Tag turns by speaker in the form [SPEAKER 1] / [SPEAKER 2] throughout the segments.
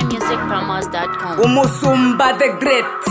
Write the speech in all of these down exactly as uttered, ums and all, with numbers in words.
[SPEAKER 1] music promos dot com.
[SPEAKER 2] Umusumba the Great,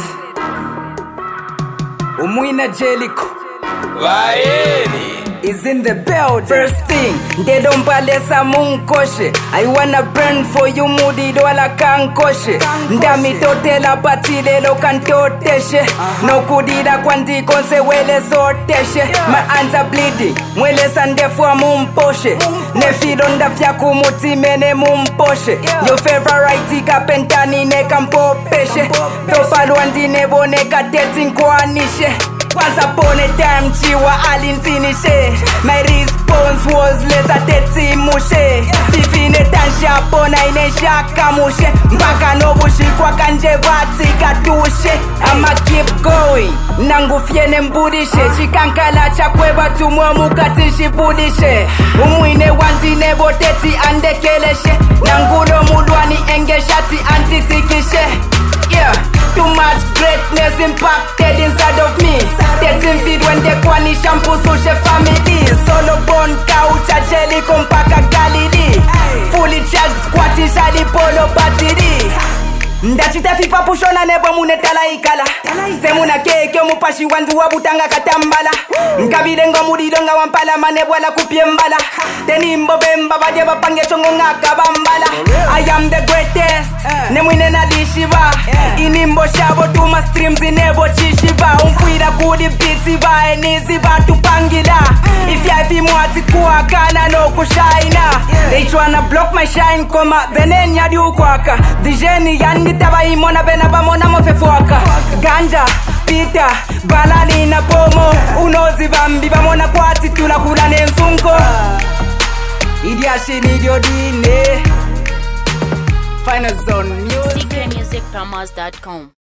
[SPEAKER 2] Umwina Jellico
[SPEAKER 3] Vaeni
[SPEAKER 2] is in the build. First thing, they don't balesa munkoshe. I wanna burn for you mudi dola kankoshe. Ndami totela patile lo kantoteshe. No kudida kwanti konse wele soteshe. My hands are bleeding, mwele sande fwa mumposhe. Nefido ndafya kumuti mene mumposhe. Your favorite kapentani ne kampopeshe. Tofalwandi nebo ne katetin kwanishe. Once upon a time, chiwa alinfinishe. My response was less ateti mushe. Fifine tansha pona inesha kamushe. Mbaka nobushi kwa kanje vati katushe. I'ma keep going, nangu fiene mbudishe. Chikankala chakweba tumwa mukatishi budishe. Umwine wanti nebo teti andekeleshe. Nangulo mulwani engeshati antitikishe. Yeah, too much greatness impacted inside of me. Getting feed when they kwani shampoo sushi family. Solo born couch a jelly kompaka galidi. Fully charged squatty shadi polo battery. Ndachita fipa pushona nebo munetala ikala. Semuna keke mupashi wandu wabutanga katambala. Nkabirengo mudilonga wampala manebwala kupiembala. Tenimbo bemba badye bapange chongo ngaka bambala. I am the greatest, nemwine na dishiba. Inimbo shabo tuma streams inebo chishiba. Umfuida kudi biti ba enizi ba tupangila. If ya ifi mwati kuwa kana no kushaina. They tryna block my shine koma benen ya di ukwaka. Dijeni yandi taba imona bena ba mona mofefuaka. Ganja, pita, balani na pomo. Unozi bambi ba mona kwati tunakula nensunko. Idiashi nidio dine. Final Zone Music.
[SPEAKER 1] C K music promos dot com.